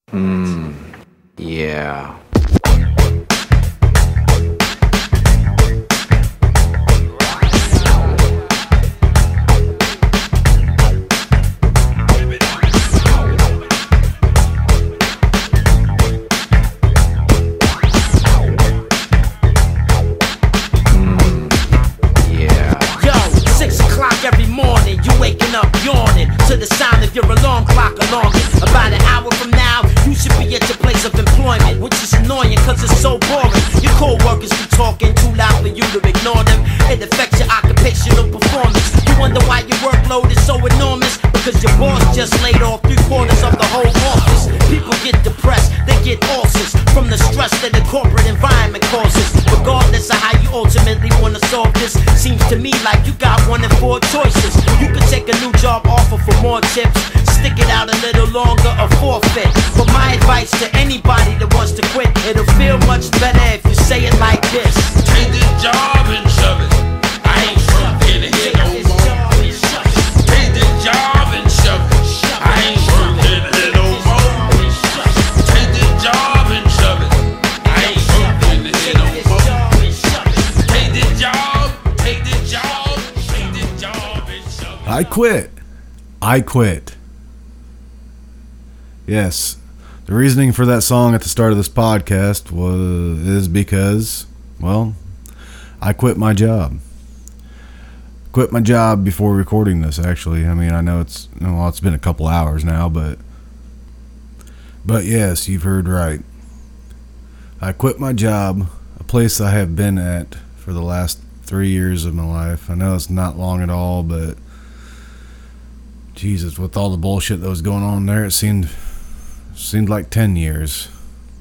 Yeah. To the sound of your alarm clock alarming. About an hour from now, you should be at your place of employment, which is annoying cause it's so boring. Your co-workers be talking too loud for you to ignore them. It affects your occupational performance. You wonder why your workload is so enormous, because your boss just laid off 3/4 of the whole office. People get depressed, they get ulcers from the stress that the corporate environment causes. Regardless of how you ultimately wanna solve this, seems to me like you got one of 4 choices. You could take a new job offer for more tips, stick it out a little longer or forfeit. But my advice to anybody that wants to quit, it'll feel much better if you say it like this: take this job and shove it. I ain't working here no more. Take this job and shove it. I ain't working here no more. Take this job and shove it. I ain't working here no more. Take this job, take this job, take this job and shove it. I quit. I quit. Yes, the reasoning for that song at the start of this podcast is because, well, I quit my job. Quit my job before recording this, actually. I mean, I know it's been a couple hours now, but yes, you've heard right. I quit my job, a place I have been at for the last 3 years of my life. I know it's not long at all, but Jesus, with all the bullshit that was going on there, it seemed like 10 years.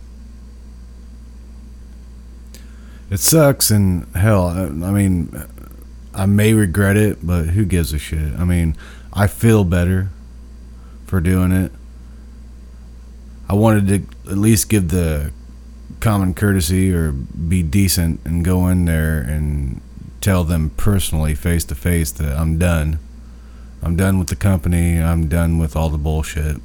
It sucks, and hell, I mean, I may regret it, but who gives a shit? I mean, I feel better for doing it. I wanted to at least give the common courtesy or be decent and go in there and tell them personally, face to face, that I'm done. I'm done with the company. I'm done with all the bullshit.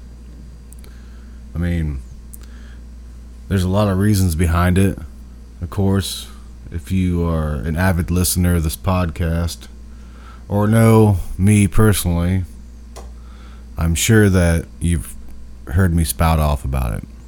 I mean, there's a lot of reasons behind it. Of course, if you are an avid listener of this podcast or know me personally, I'm sure that you've heard me spout off about it.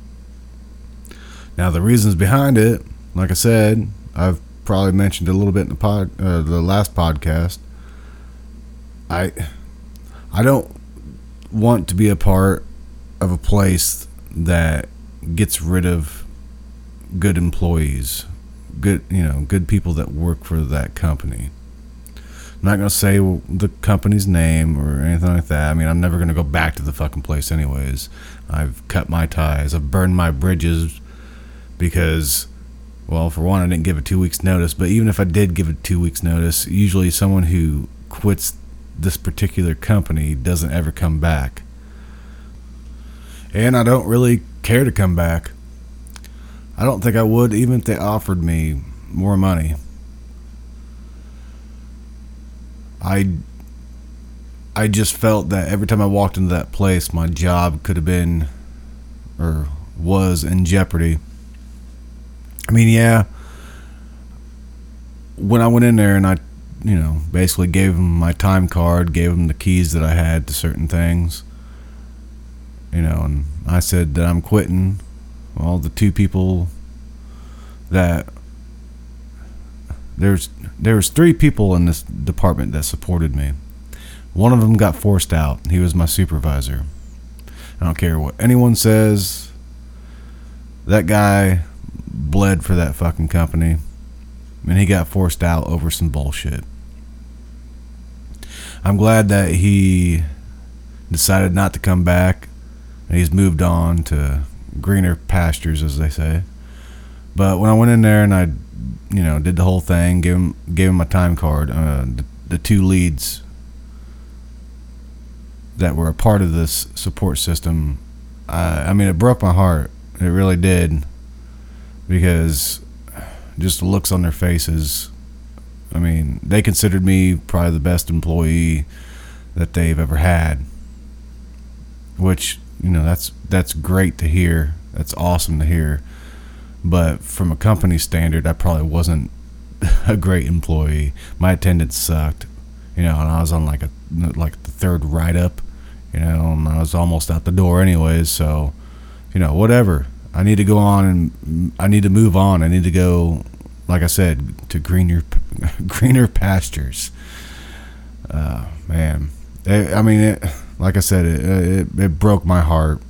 Now, the reasons behind it, like I said, I've probably mentioned a little bit in the last podcast. I don't want to be a part of a place that gets rid of good employees, good people that work for that company. I'm not going to say the company's name or anything like that. I mean, I'm never going to go back to the fucking place anyways. I've cut my ties. I've burned my bridges because, well, for one, I didn't give a 2 weeks notice. But even if I did give a 2 weeks notice, usually someone who quits this particular company doesn't ever come back. And I don't really care to come back. I don't think I would, even if they offered me more money. I just felt that every time I walked into that place, my job could have been or was in jeopardy. I mean, yeah, when I went in there and I basically gave them my time card, gave them the keys that I had to certain things, and I said that I'm quitting. Well, the 2 people that there was 3 people in this department that supported me. One of them got forced out. He was my supervisor. I don't care what anyone says. That guy bled for that fucking company, and he got forced out over some bullshit. I'm glad that he decided not to come back, and he's moved on to greener pastures, as they say. But when I went in there and I, did the whole thing, gave him my time card, the 2 leads that were a part of this support system, I mean, it broke my heart. It really did, because just the looks on their faces. I mean, they considered me probably the best employee that they've ever had, which that's great to hear. That's awesome to hear. But from a company standard, I probably wasn't a great employee. My attendance sucked, and I was on like the third write up, and I was almost out the door anyways. So, whatever. I need to go on, and I need to move on. I need to go, like I said, to greener pastures. Man, like I said, it broke my heart.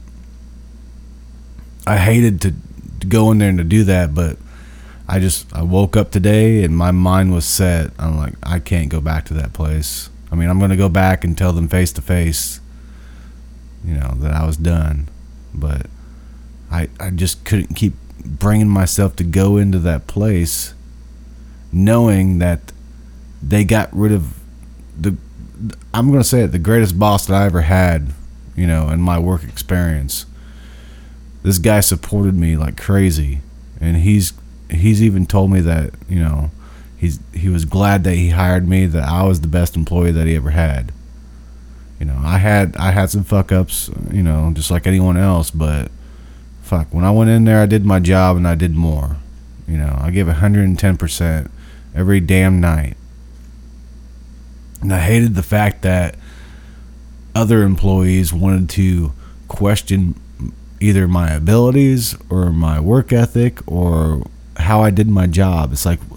I hated to go in there and to do that, but I woke up today and my mind was set. I'm like, I can't go back to that place. I'm going to go back and tell them face to face, that I was done. But I just couldn't keep bringing myself to go into that place knowing that they got rid of I'm going to say it, the greatest boss that I ever had, in my work experience. This guy supported me like crazy, and he's even told me that, he was glad that he hired me, that I was the best employee that he ever had. I had some fuck ups, just like anyone else, but fuck, when I went in there, I did my job and I did more. I gave 110% every damn night. And I hated the fact that other employees wanted to question either my abilities or my work ethic or how I did my job. It's like,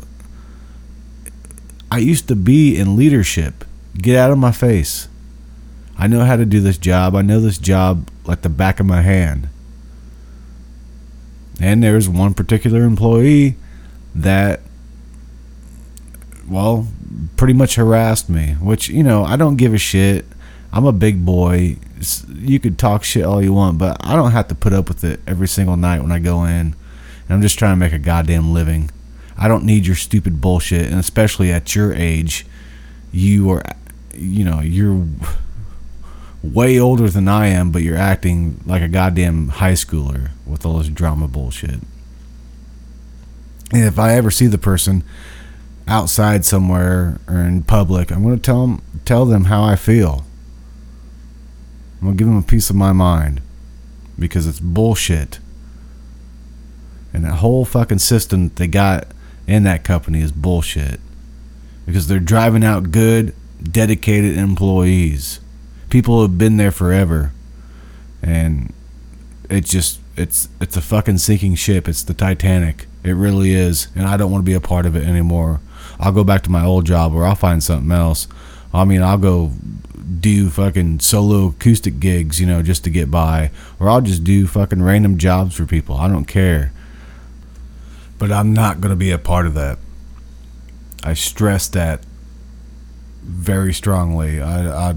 I used to be in leadership. Get out of my face. I know how to do this job. I know this job like the back of my hand. And there's one particular employee that, well, pretty much harassed me, which, I don't give a shit. I'm a big boy. You could talk shit all you want, but I don't have to put up with it every single night when I go in. And I'm just trying to make a goddamn living. I don't need your stupid bullshit, and especially at your age, you're way older than I am, but you're acting like a goddamn high schooler with all this drama bullshit. And if I ever see the person outside somewhere or in public, I'm going to tell them how I feel. I'm going to give them a piece of my mind, because it's bullshit. And that whole fucking system they got in that company is bullshit, because they're driving out good, dedicated employees. People who have been there forever, and it's a fucking sinking ship. It's the Titanic. It really is, and I don't want to be a part of it anymore. I'll go back to my old job, or I'll find something else. I'll go do fucking solo acoustic gigs, just to get by, or I'll just do fucking random jobs for people. I don't care. But I'm not going to be a part of that. I stress that very strongly. I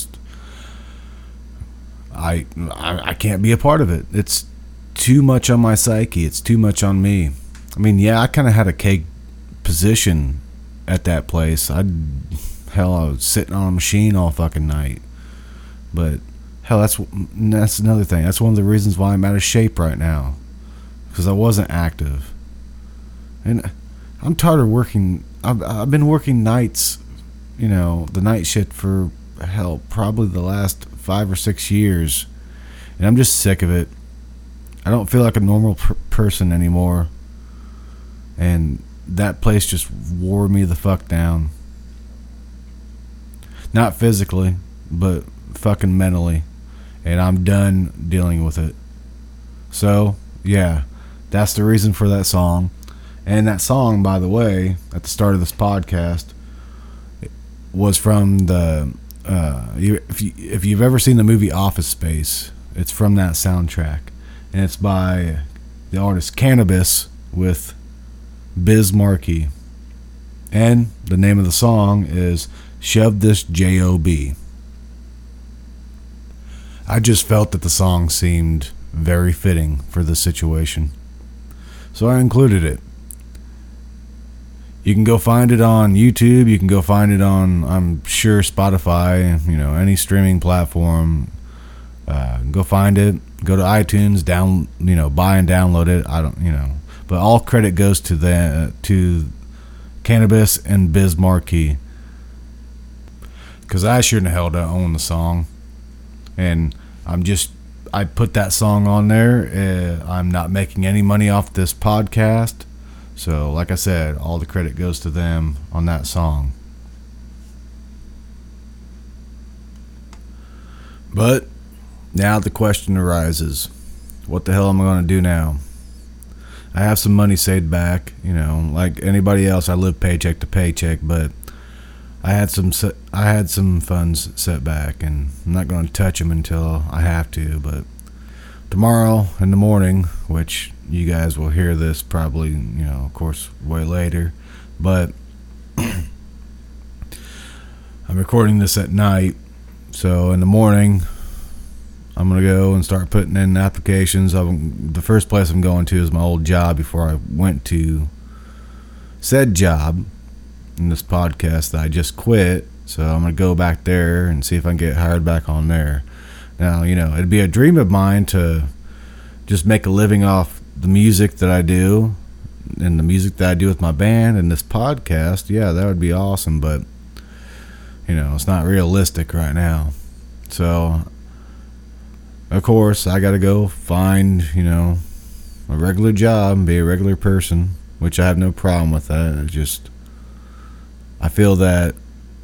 can't be a part of it. It's too much on my psyche. It's too much on me. I kind of had a cake position at that place. I was sitting on a machine all fucking night. But hell, that's another thing. That's one of the reasons why I'm out of shape right now, because I wasn't active. And I'm tired of working. I've been working nights, the night shift for probably the last 5 or 6 years, and I'm just sick of it. I don't feel like a normal person anymore, and that place just wore me the fuck down. Not physically, but fucking mentally, and I'm done dealing with it. So yeah, that's the reason for that song. And that song, by the way, at the start of this podcast, was from the if you've ever seen the movie Office Space, it's from that soundtrack, and it's by the artist Cannabis with Biz Markie, and the name of the song is Shove This J.O.B. I just felt that the song seemed very fitting for the situation, so I included it. You can go find it on YouTube. You can go find it on, I'm sure, Spotify, any streaming platform. Go find it. Go to iTunes, buy and download it. But all credit goes to Cannabis and Biz Markie, because I sure in the hell don't own the song, and I put that song on there. I'm not making any money off this podcast. So, like I said, all the credit goes to them on that song. But now the question arises, what the hell am I going to do now? I have some money saved back, you know, like anybody else. I live paycheck to paycheck, but I had some funds set back, and I'm not going to touch them until I have to. But tomorrow in the morning, which you guys will hear this probably, you know, of course, way later, but I'm recording this at night, so in the morning I'm going to go and start putting in applications. The first place I'm going to is my old job before I went to said job in this podcast that I just quit. So I'm going to go back there and see if I can get hired back on there. Now, you know, it'd be a dream of mine to just make a living off the music that I do and the music that I do with my band and this podcast. Yeah, that would be awesome, but, you know, it's not realistic right now. So, of course, I got to go find, you know, a regular job and be a regular person, which I have no problem with that. It's just, I feel that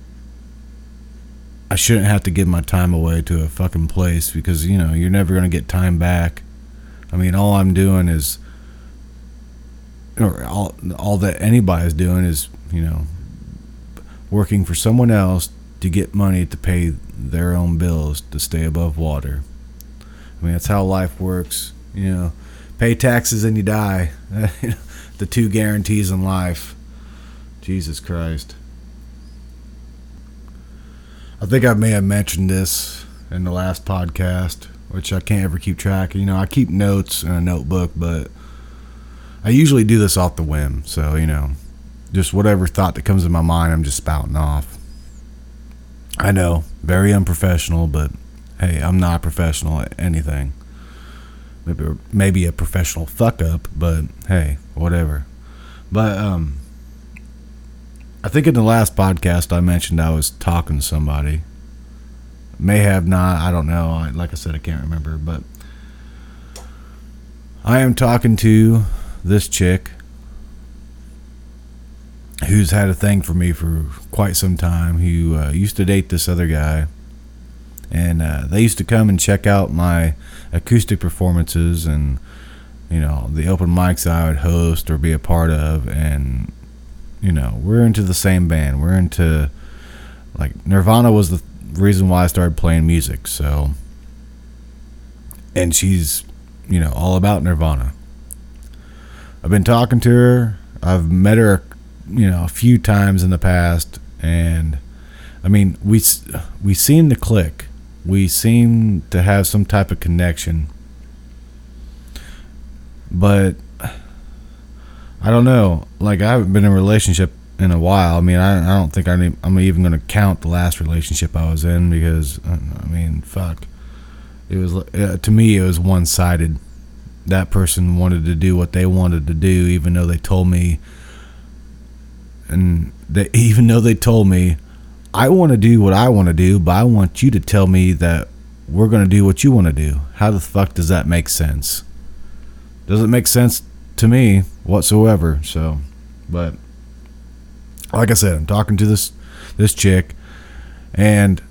I shouldn't have to give my time away to a fucking place because, you know, you're never going to get time back. I mean, all I'm doing is, or all that anybody's doing is, you know, working for someone else to get money to pay their own bills to stay above water. I mean, that's how life works. You know, pay taxes and you die. The two guarantees in life. Jesus Christ. I think I may have mentioned this in the last podcast, which I can't ever keep track. You know, I keep notes in a notebook, but I usually do this off the whim. So, you know, just whatever thought that comes in my mind, I'm just spouting off. I know, very unprofessional, but hey, I'm not a professional at anything. Maybe a professional fuck up, but hey, whatever. But I think in the last podcast I mentioned I was talking to somebody. May have not, I don't know. Like I said, I can't remember, but I am talking to this chick who's had a thing for me for quite some time, who used to date this other guy. And they used to come and check out my acoustic performances and, you know, the open mics I would host or be a part of. And, you know, we're into the same band. We're into, like, Nirvana was the reason why I started playing music. So, and she's, you know, all about Nirvana. I've been talking to her. I've met her, you know, a few times in the past. And, I mean, we seem to click. We seem to have some type of connection, but I don't know. Like, I haven't been in a relationship in a while. I mean, I don't think I'm even going to count the last relationship I was in because, I mean, fuck. It was, to me, it was one-sided. That person wanted to do what they wanted to do, even though they told me, I want to do what I want to do, but I want you to tell me that we're going to do what you want to do. How the fuck does that make sense? Doesn't make sense to me whatsoever. So, but like I said, I'm talking to this chick, and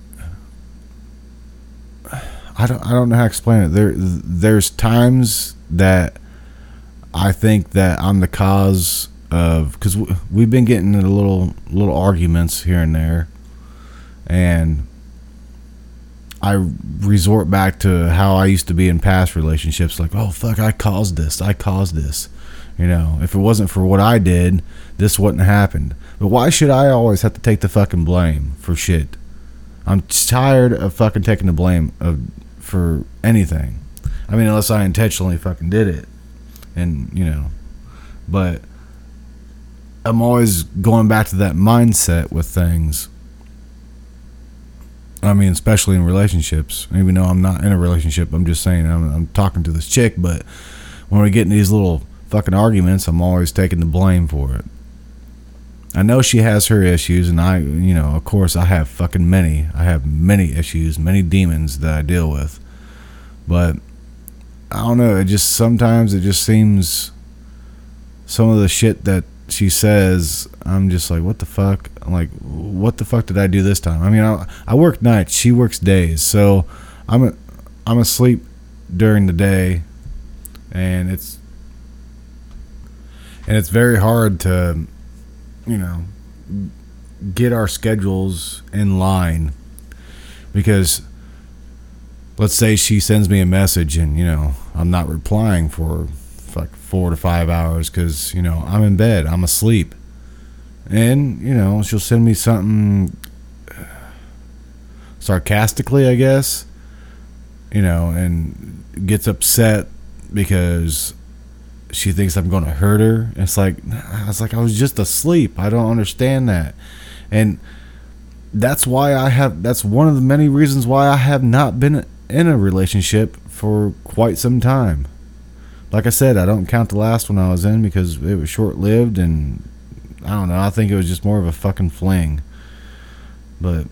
I don't know how to explain it. There's times that I think that I'm the cause of, because we've been getting into little arguments here and there. And I resort back to how I used to be in past relationships. Like, oh, fuck, I caused this. You know, if it wasn't for what I did, this wouldn't have happened. But why should I always have to take the fucking blame for shit? I'm tired of fucking taking the blame for anything. I mean, unless I intentionally fucking did it. And, you know, but I'm always going back to that mindset with things. I mean, especially in relationships. Even though I'm not in a relationship, I'm just saying I'm talking to this chick. But when we get in these little fucking arguments, I'm always taking the blame for it. I know she has her issues, and I, you know, of course, I have fucking many. I have many issues, many demons that I deal with. But I don't know. It just sometimes it just seems some of the shit that she says, I'm just like, what the fuck? I'm like, what the fuck did I do this time? I mean, I work nights, she works days, so I'm asleep during the day, and it's very hard to, you know, get our schedules in line, because let's say she sends me a message and, you know, I'm not replying for like 4 to 5 hours because, you know, I'm in bed, I'm asleep, and, you know, she'll send me something sarcastically, I guess, you know, and gets upset because she thinks I'm going to hurt her. It's like, I was just asleep. I don't understand that. And that's why that's one of the many reasons why I have not been in a relationship for quite some time. Like I said, I don't count the last one I was in because it was short-lived, and I don't know, I think it was just more of a fucking fling. But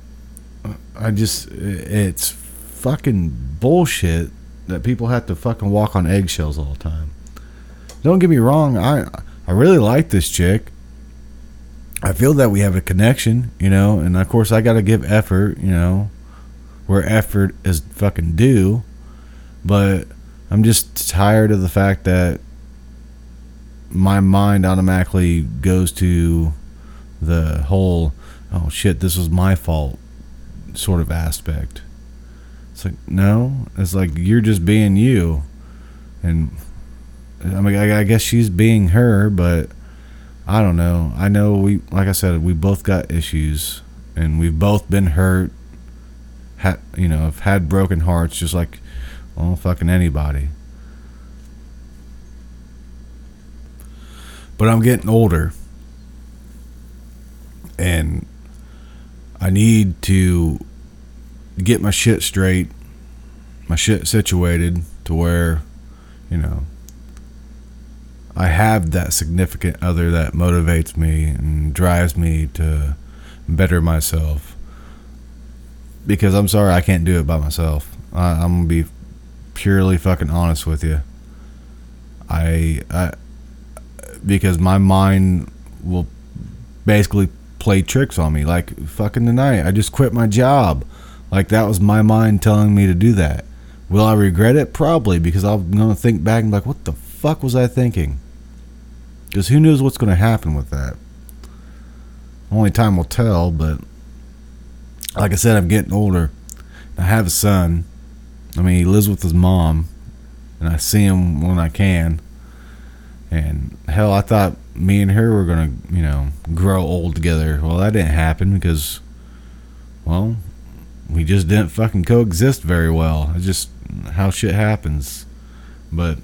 it's fucking bullshit that people have to fucking walk on eggshells all the time. Don't get me wrong, I really like this chick. I feel that we have a connection, you know, and of course I gotta give effort, you know, where effort is fucking due. But I'm just tired of the fact that my mind automatically goes to the whole, oh shit, this was my fault sort of aspect. It's like, no, it's like you're just being you. And I mean, I guess she's being her, but I don't know. I know like I said, we both got issues, and we've both been hurt. You know, have had broken hearts, just like, well, fucking anybody. But I'm getting older, and I need to get my shit straight, my shit situated to where, you know, I have that significant other that motivates me and drives me to better myself. Because I'm sorry, I can't do it by myself. I'm gonna be purely fucking honest with you. Because my mind will basically play tricks on me. Like fucking tonight, I just quit my job. Like that was my mind telling me to do that. Will I regret it? Probably, because I'm gonna think back and be like, what the fuck was I thinking? Because who knows what's gonna happen with that? Only time will tell. But like I said, I'm getting older. I have a son. I mean, he lives with his mom, and I see him when I can. And hell, I thought me and her were gonna, you know, grow old together. Well, that didn't happen because, well, we just didn't fucking coexist very well. It's just how shit happens. But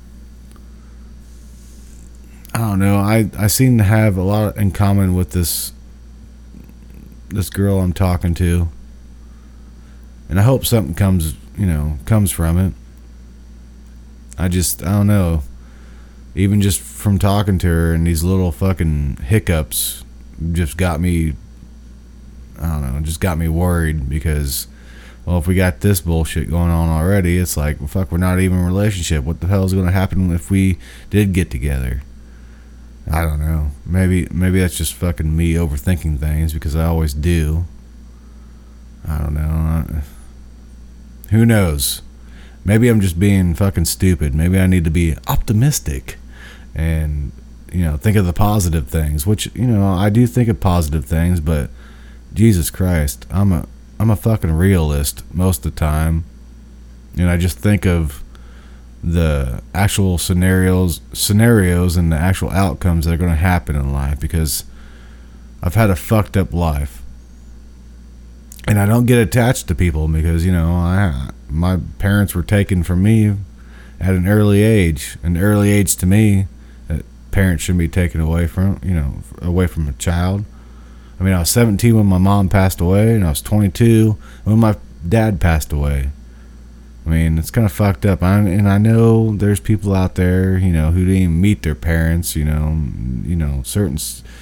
I don't know. I seem to have a lot in common with this girl I'm talking to, and I hope something comes from it. I don't know. Even just from talking to her and these little fucking hiccups just got me, I don't know, just got me worried because, well, if we got this bullshit going on already, it's like, well, fuck, we're not even in a relationship. What the hell is going to happen if we did get together? I don't know. Maybe that's just fucking me overthinking things, because I always do. I don't know. Who knows? Maybe I'm just being fucking stupid. Maybe I need to be optimistic and, you know, think of the positive things, which, you know, I do think of positive things, but Jesus Christ, I'm a fucking realist most of the time. And I just think of the actual scenarios and the actual outcomes that are going to happen in life, because I've had a fucked up life. And I don't get attached to people because, you know, my parents were taken from me at an early age. An early age to me, that parents shouldn't be taken away from, you know, away from a child. I mean, I was 17 when my mom passed away, and I was 22 when my dad passed away. I mean, it's kind of fucked up. And I know there's people out there, you know, who didn't even meet their parents, you know, certain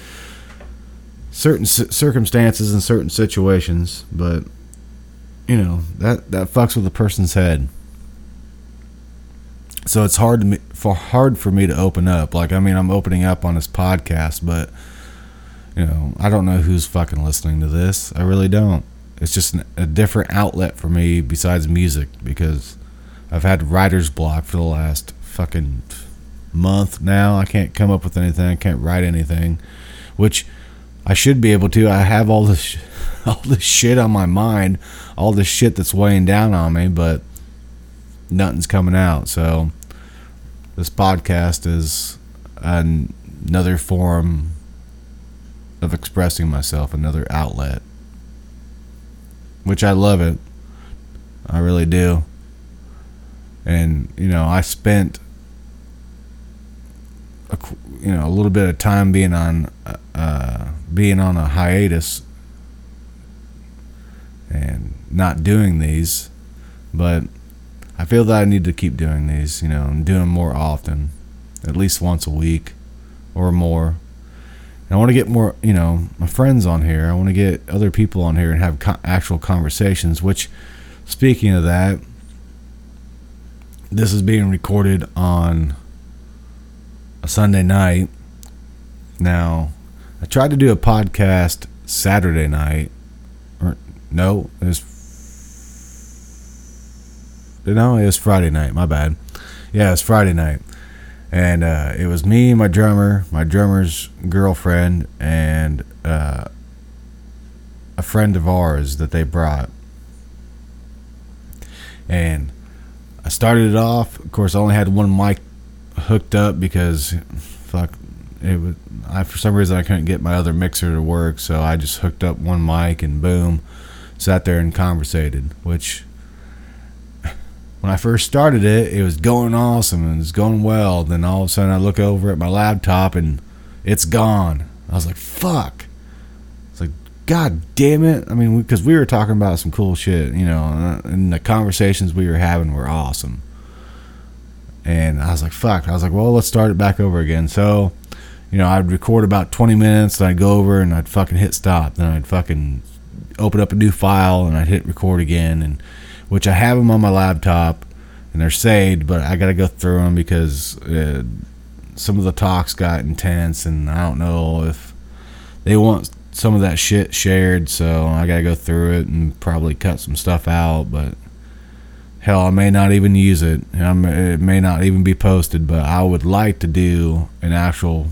circumstances and certain situations, but, you know, that fucks with a person's head. So it's hard for me to open up. Like, I mean, I'm opening up on this podcast, but you know, I don't know who's fucking listening to this. I really don't. It's just a different outlet for me besides music, because I've had writer's block for the last fucking month now. I can't come up with anything. I can't write anything, which I should be able to. I have all this shit on my mind, all this shit that's weighing down on me, but nothing's coming out. So this podcast is another form of expressing myself, another outlet, which I love it. I really do. And you know, I spent a little bit of time being on a hiatus and not doing these, but I feel that I need to keep doing these, you know, and doing them more often, at least once a week or more. And I want to get more, you know, my friends on here. I want to get other people on here and have actual conversations, which, speaking of that, this is being recorded on a Sunday night. Now, I tried to do a podcast Saturday night. It was Friday night. My bad. Yeah, it was Friday night. And it was me, my drummer's girlfriend, and a friend of ours that they brought. And I started it off. Of course, I only had one mic hooked up because, for some reason I couldn't get my other mixer to work, so I just hooked up one mic and boom, sat there and conversated, which, when I first started it, it was going awesome and it was going well. Then all of a sudden I look over at my laptop and it's gone. I was like, fuck. It's like, God damn it. I mean, because we were talking about some cool shit, you know, and the conversations we were having were awesome. And I was like, fuck. I was like, well, let's start it back over again. So, you know, I'd record about 20 minutes, and I'd go over and I'd fucking hit stop. Then I'd fucking open up a new file and I'd hit record again, and which I have them on my laptop and they're saved, but I got to go through them because some of the talks got intense, and I don't know if they want some of that shit shared, so I got to go through it and probably cut some stuff out. But hell, I may not even use it. It may not even be posted, but I would like to do some actual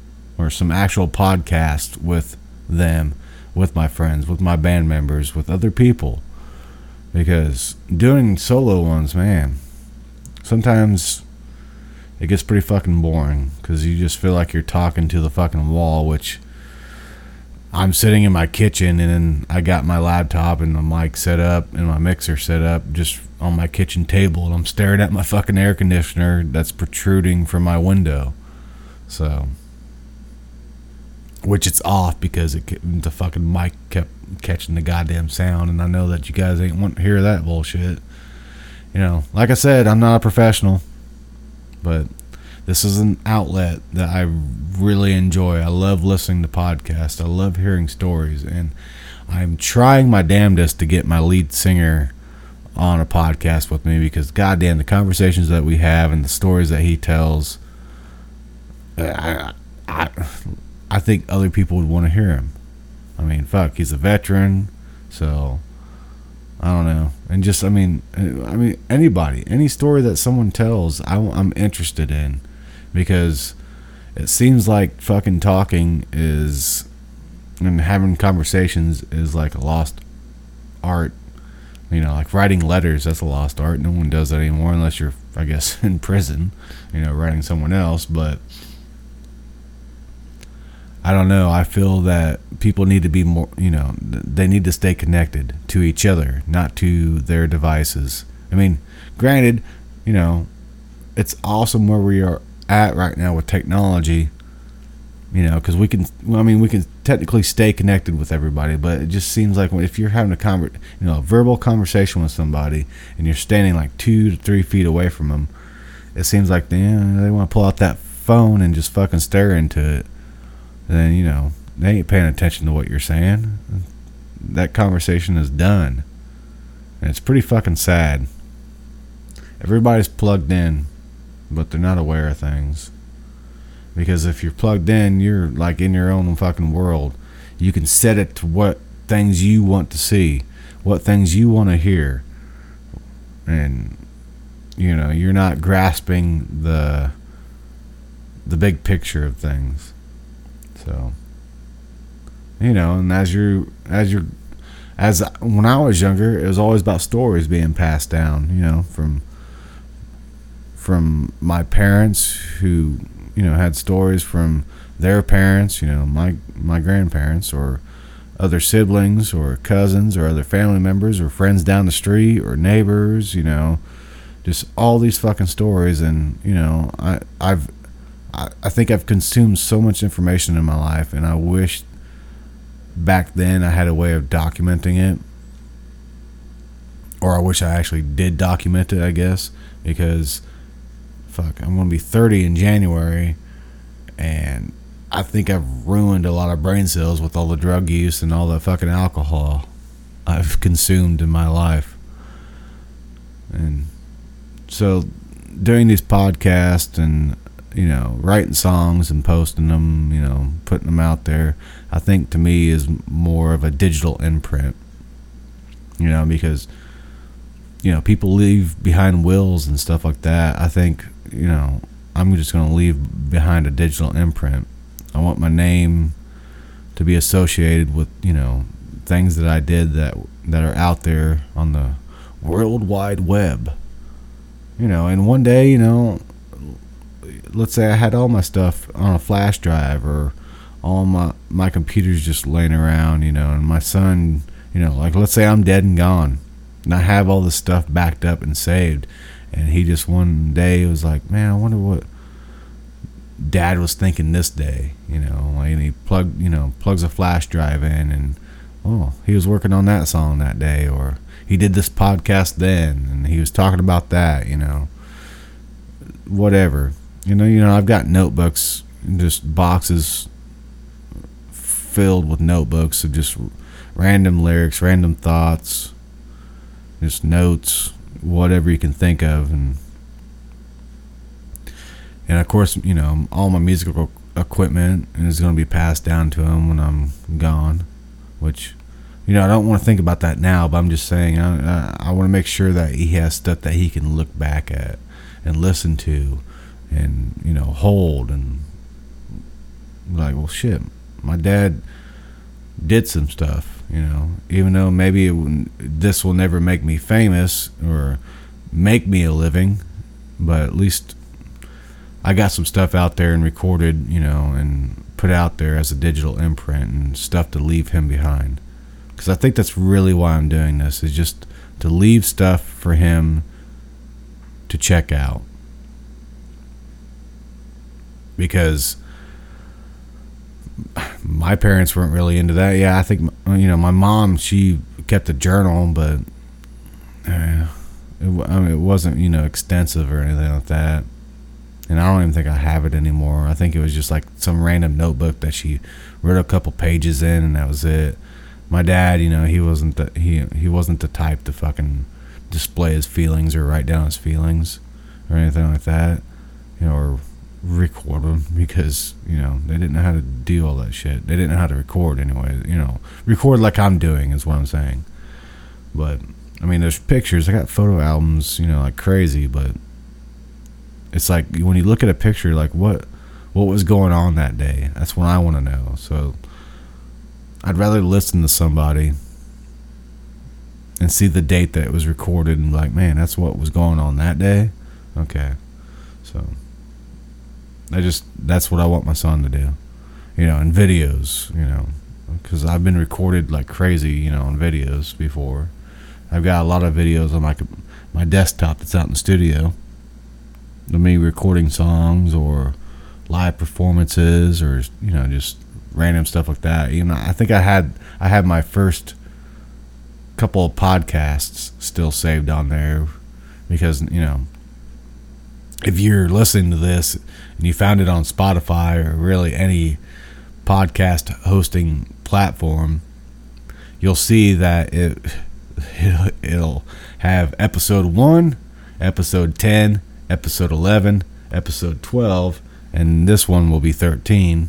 podcast with them, with my friends, with my band members, with other people. Because doing solo ones, man, sometimes it gets pretty fucking boring, because you just feel like you're talking to the fucking wall, which I'm sitting in my kitchen, and then I got my laptop and the mic set up and my mixer set up just on my kitchen table, and I'm staring at my fucking air conditioner that's protruding from my window. So, which it's off because the fucking mic kept catching the goddamn sound, and I know that you guys ain't want to hear that bullshit. You know, like I said, I'm not a professional, but this is an outlet that I really enjoy. I love listening to podcasts. I love hearing stories, and I'm trying my damnedest to get my lead singer on a podcast with me, because goddamn, the conversations that we have and the stories that he tells, I think other people would want to hear him. I mean, fuck, he's a veteran, so I don't know. And just, I mean, anybody, any story that someone tells, I'm interested in, because it seems like fucking talking is, and having conversations is like a lost art. You know, like writing letters, that's a lost art. No one does that anymore unless you're, I guess, in prison, you know, writing someone else. But I don't know. I feel that people need to be more, you know, they need to stay connected to each other, not to their devices. I mean, granted, you know, it's awesome where we are at right now with technology, you know, because we can technically stay connected with everybody, but it just seems like if you're having a verbal conversation with somebody and you're standing like 2 to 3 feet away from them, it seems like they want to pull out that phone and just fucking stare into it. Then, you know, they ain't paying attention to what you're saying. That conversation is done. And it's pretty fucking sad. Everybody's plugged in but they're not aware of things. Because if you're plugged in, you're like in your own fucking world. You can set it to what things you want to see, what things you want to hear. And, you know, you're not grasping the big picture of things. So, you know, and as when I was younger, it was always about stories being passed down, you know, from my parents who, you know, had stories from their parents, you know, my grandparents, or other siblings or cousins or other family members or friends down the street or neighbors, you know, just all these fucking stories. And, you know, I think I've consumed so much information in my life, and I wish back then I had a way of documenting it, or I wish I actually did document it, I guess, because fuck, I'm gonna be 30 in January, and I think I've ruined a lot of brain cells with all the drug use and all the fucking alcohol I've consumed in my life. And so doing these podcasts and, you know, writing songs and posting them, you know, putting them out there, I think to me is more of a digital imprint, you know, because, you know, people leave behind wills and stuff like that. I think, you know, I'm just going to leave behind a digital imprint. I want my name to be associated with, you know, things that I did that are out there on the World Wide Web, you know. And one day, you know, let's say I had all my stuff on a flash drive, or all my computers just laying around, you know, and my son, you know, like let's say I'm dead and gone, and I have all this stuff backed up and saved, and he just one day was like, man, I wonder what Dad was thinking this day, you know, and he plugs a flash drive in, and oh, he was working on that song that day, or he did this podcast then, and he was talking about that, you know, whatever. You know, I've got notebooks, just boxes filled with notebooks of just random lyrics, random thoughts, just notes, whatever you can think of. And of course, you know, all my musical equipment is going to be passed down to him when I'm gone, which, you know, I don't want to think about that now, but I'm just saying I want to make sure that he has stuff that he can look back at and listen to and, you know, hold and like, well, shit, my dad did some stuff, you know, even though maybe this will never make me famous or make me a living, but at least I got some stuff out there and recorded, you know, and put out there as a digital imprint and stuff to leave him behind. Because I think that's really why I'm doing this, is just to leave stuff for him to check out. Because my parents weren't really into that. Yeah, I think, you know, my mom, she kept a journal, but it wasn't, you know, extensive or anything like that. And I don't even think I have it anymore. I think it was just like some random notebook that she wrote a couple pages in, and that was it. My dad, you know, he wasn't the type to fucking display his feelings or write down his feelings or anything like that, you know, or record them, because, you know, they didn't know how to do all that shit. They didn't know how to record anyway, you know, record like I'm doing is what I'm saying. But I mean, there's pictures. I got photo albums, you know, like crazy, but it's like when you look at a picture, like what was going on that day? That's what I want to know. So I'd rather listen to somebody and see the date that it was recorded and be like, man, that's what was going on that day. Okay. So that's what I want my son to do, you know, in videos, you know, because I've been recorded like crazy, you know, in videos before. I've got a lot of videos on my desktop that's out in the studio of me recording songs or live performances, or, you know, just random stuff like that. You know, I think I had my first couple of podcasts still saved on there, because, you know, if you're listening to this and you found it on Spotify or really any podcast hosting platform, you'll see that it'll have episode 1, episode 10, episode 11, episode 12, and this one will be 13.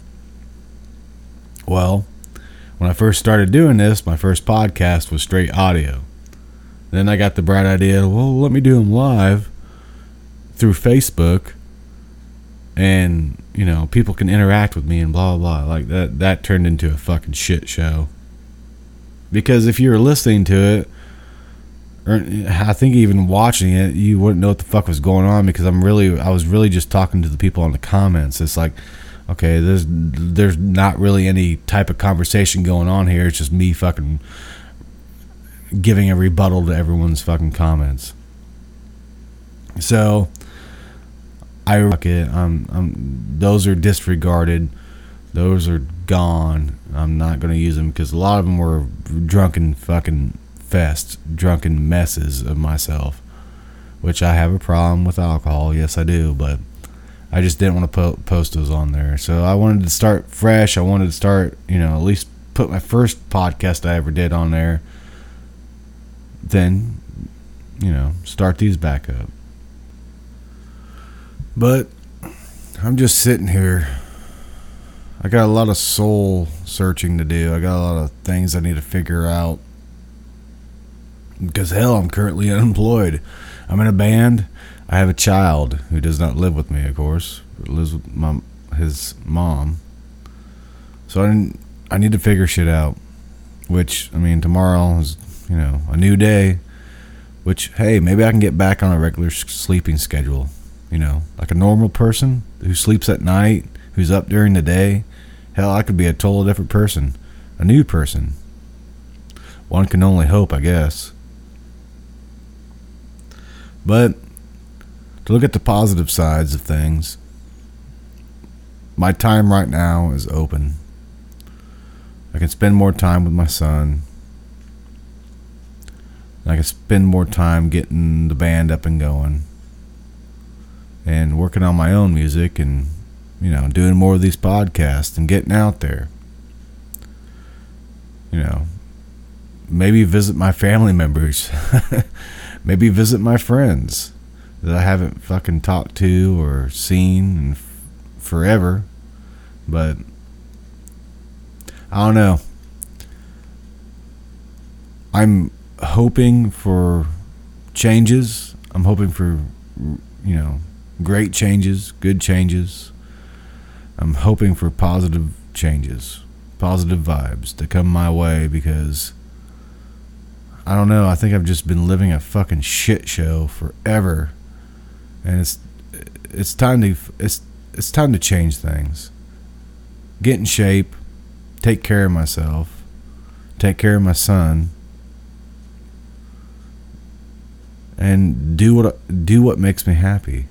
Well, when I first started doing this, my first podcast was straight audio. Then I got the bright idea, well, let me do them live through Facebook, and, you know, people can interact with me and blah, blah, blah. Like, that turned into a fucking shit show. Because if you were listening to it, or I think even watching it, you wouldn't know what the fuck was going on, because I was really just talking to the people on the comments. It's like, okay, there's not really any type of conversation going on here. It's just me fucking giving a rebuttal to everyone's fucking comments. So fuck it. Those are disregarded. Those are gone. I'm not gonna use them because a lot of them were drunken messes of myself, which I have a problem with alcohol. Yes, I do, but I just didn't want to post those on there. So I wanted to start fresh. I wanted to start, you know, at least put my first podcast I ever did on there. Then, you know, start these back up. But I'm just sitting here. I got a lot of soul searching to do. I got a lot of things I need to figure out. Because hell, I'm currently unemployed. I'm in a band. I have a child who does not live with me, of course. Lives with his mom. So I need to figure shit out. Which, I mean, tomorrow is, you know, a new day. Which, hey, maybe I can get back on a regular sleeping schedule. You know, like a normal person who sleeps at night, who's up during the day. Hell, I could be a total different person. A new person. One can only hope, I guess. But to look at the positive sides of things, my time right now is open. I can spend more time with my son. I can spend more time getting the band up and going. And working on my own music and, you know, doing more of these podcasts and getting out there. You know, maybe visit my family members. Maybe visit my friends that I haven't fucking talked to or seen in forever. But I don't know. I'm hoping for changes. I'm hoping for, you know, great changes, good changes. I'm hoping for positive changes, positive vibes to come my way, because I don't know, I think I've just been living a fucking shit show forever, and it's time to change things. Get in shape, take care of myself, take care of my son, and do what makes me happy.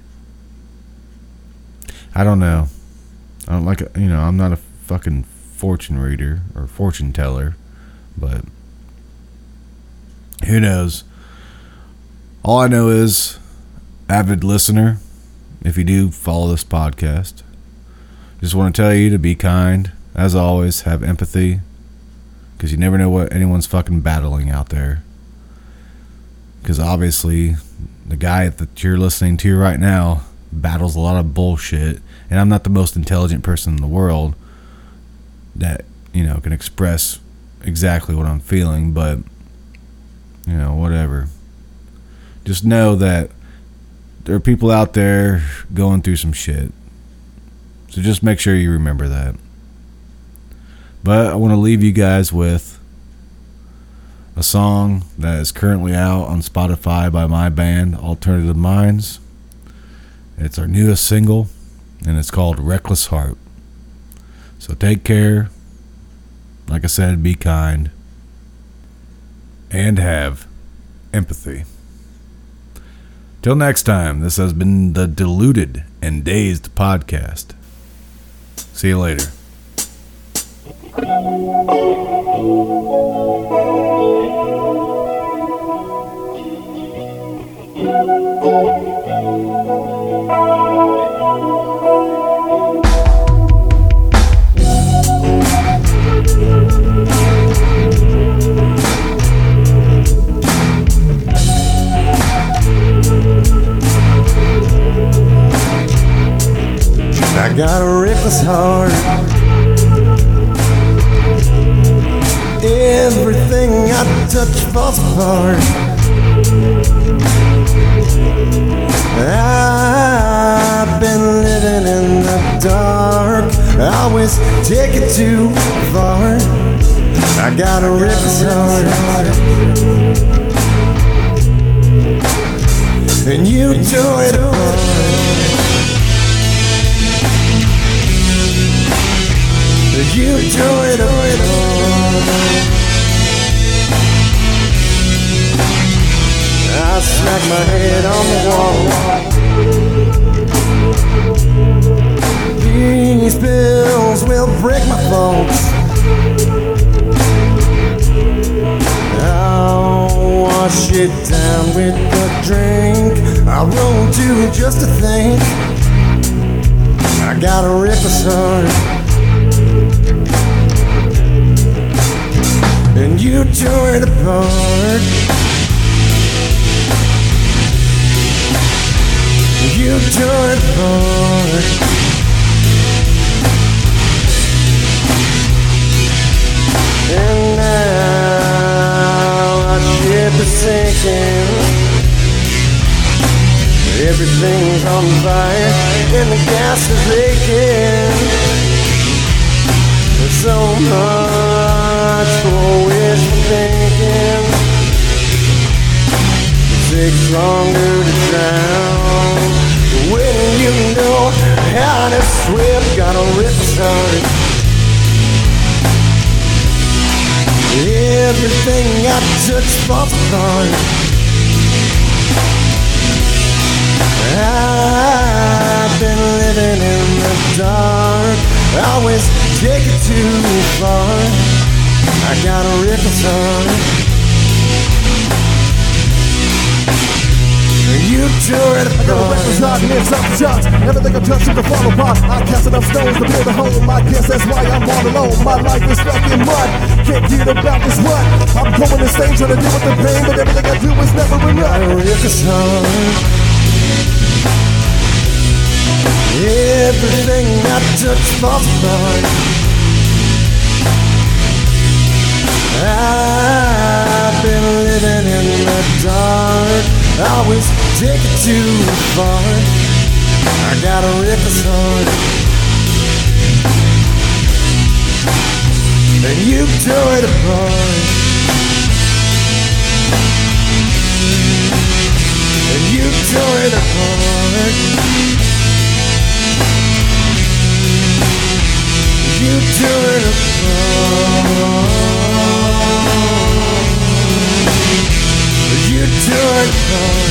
I don't know. I don't like, you know, I'm not a fucking fortune reader or fortune teller, but who knows? All I know is, avid listener, if you do follow this podcast, just want to tell you to be kind. As always, have empathy, because you never know what anyone's fucking battling out there. Because obviously, the guy that you're listening to right now battles a lot of bullshit, and I'm not the most intelligent person in the world that, you know, can express exactly what I'm feeling, but, you know, whatever. Just know that there are people out there going through some shit. So just make sure you remember that. But I want to leave you guys with a song that is currently out on Spotify by my band, Alternative Minds. It's our newest single, and it's called Reckless Heart. So take care. Like I said, be kind. And have empathy. Till next time, this has been the Deluded and Dazed Podcast. See you later. I got a reckless heart. Everything I touch falls apart. I've been living in the dark. I always take it too far. I got a reckless heart. And you tore it apart. You tore it apart. I smack my head on the wall. These pills will break my bones. I'll wash it down with a drink. I won't do just a thing. I got a reckless heart. And you tore it apart. You tore it apart. And now our ship is sinking. Everything's on fire and the gas is leaking. There's so much for wishful thinking. It takes longer to drown when you know how to swim. Got a reckless heart. Everything I touch falls apart. I've been living in the dark. I always take it too far. I got a reckless heart. You tore it apart. I got a reckless heart and it's up to shots. Everything I touch seems to fall apart. I cast enough stones to build a home. I guess that's why I'm all alone. My life is stuck in mud. Can't get about this rut. I'm going insane trying to deal with the pain, but everything I do is never enough. Got a reckless heart. Everything I touch falls apart. I've been living in the dark. I always take it too far. I got a reckless heart. And you tore it apart. And you tore it apart. You tore it apart. You tore it apart.